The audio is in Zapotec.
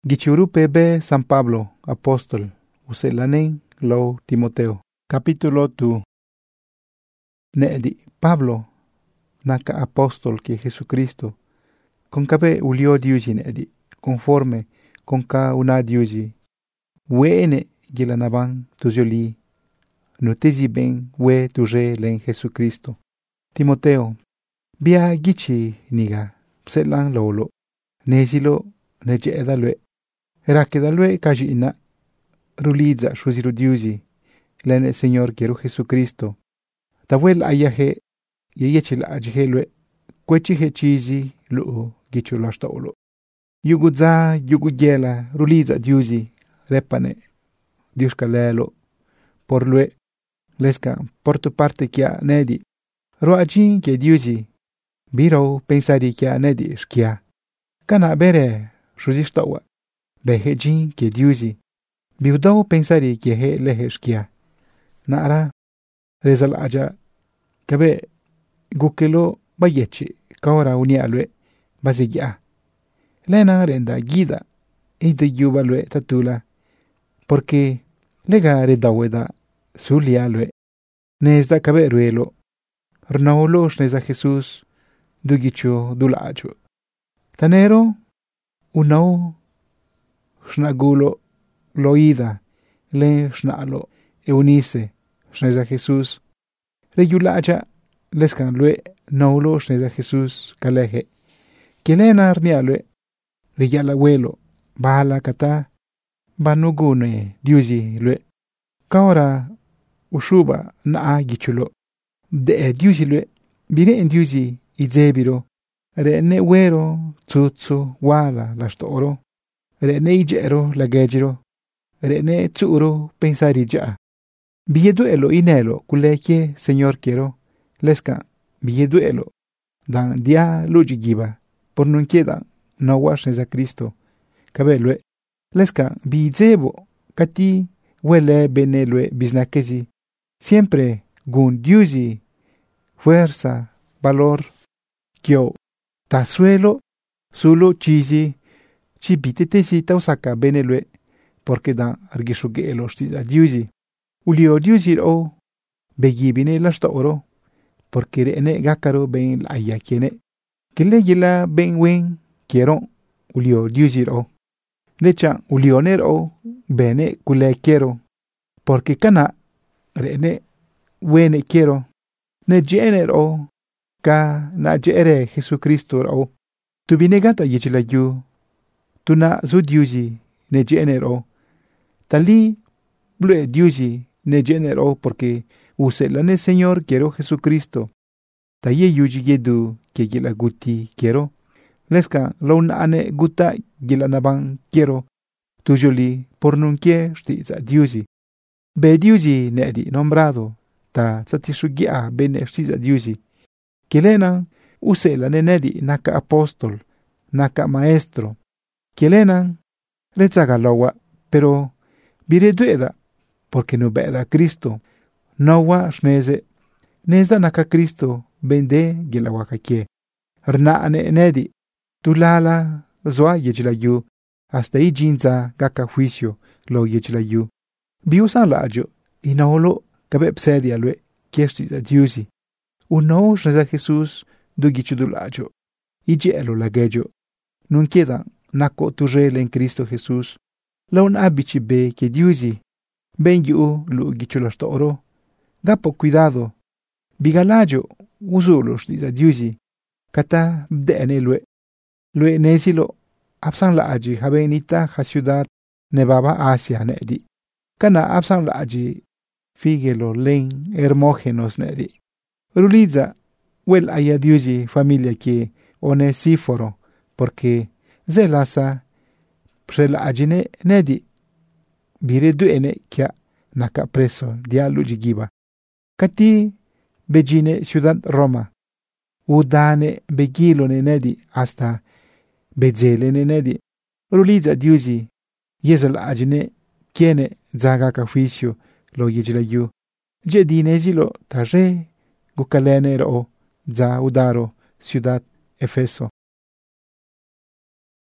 Gichurupe be San Pablo, apóstol, uselanen lo Timoteo. Capítulo 2. Nedi Pablo, naka apóstol que Jesucristo. Con cabe ulio diusi nedi, conforme con ka una diusi. Wene gilanaban tuzoli. Nutezi ben we tuje len Jesucristo. Timoteo, bia gichi niga, selan lolo. Nezilo nejeda lue. Rakedalwe kajina ruliza shuziru diusi len el Señor quiero Jesucristo. Tabuel ayaje yeyechil ajhelwe kwechihe chizi lu gichulashtaolo. Yugudza yuguyela ruliza diusi repane Dios kalelo por lue leska por tu parte kia nedi roajin ke diusi biro pensari kia nedi skia kana bere shuzishtawa behejin ke diusi biudau pensari ke he leheskia nara rezal aja kabe gukelo bayechi kaora unialwe bazigya lena renda gida ide yubalwe tatula porque lega redaweda sulialwe nezda kabe ruelo rnaolo shneza Jesus dugicho dulacho tanero unau shnagulo loida le shnalo eunice shneza Jesus reyulacha leskan lue naulo shneza Jesus kaleje kelena arnialwe reyala welo bala kata banugune diusi lue kaora ushuba na gichulo de diusi lue bire en diusi izebiro re ne wero tsutsu wala lastoro re ne ijero lagejiro re ne tsuro pensari ja bieduelo inelo kuleke Señor quiero leska bieduelo dan dia lujigiba por nun queda no washes a Cristo kabelwe leska bizebo kati wele benelwe biznakezi siempre gun diusi fuerza valor kyo tasuelo solo chizi chibitetesi tausaka benelwe porque dan argishuge los diusi ulio diusi o begibine lasta oro porque rene gakaro ben ayakene que le yela ben wen quiero ulio diusi o decha ulioner o bene kule quiero porque kana rene wene quiero ne jener o ka na jere Jesucristo o tu binegata yichila yu tu na zu diusi ne jener o tali blue diusi ne jener o porque usela ne Señor quiero Jesucristo taye yuji yedu que gila guti quiero leska lona ane guta gila naban quiero tujoli por nunkie shtiza diusi be diusi nedi nombrado ta satishugia bene shtiza diusi kelena usela ne nedi naka apóstol naka maestro kelena rezaga lowa pero biredueda porque no beda Cristo nowa shneze nezda naka Cristo bende gila wakakie rna ane nedi tulala zoa yejilayu hasta ijinza gaka juicio lo yejilayu biusa lajo inaolo kabe psedia lue kiesti a diusi uno shneza Jesus dugichudulajo ijelo lagejo nun queda nako tujele en Cristo Jesus la un abichi be que diusi ben yu lu gichulastoro gapo cuidado bigalajo usulos diza diusi kata bdene lue nezilo absan la aji habenita ha ciudad nevaba Asia nedi kana absan la aji figelo len hermógenos nedi ruliza wel aya diusi familia que Onesíforo porque zelasa prela ajine nedi bire duene kia naka preso dia lujigiba kati bejine ciudad Roma udane begilo ne nedi hasta bezele ne nedi ruliza diusi yezel ajine kiene zagaka juicio lo yejilayu jedinezilo taje gukalenero za udaro ciudad Efeso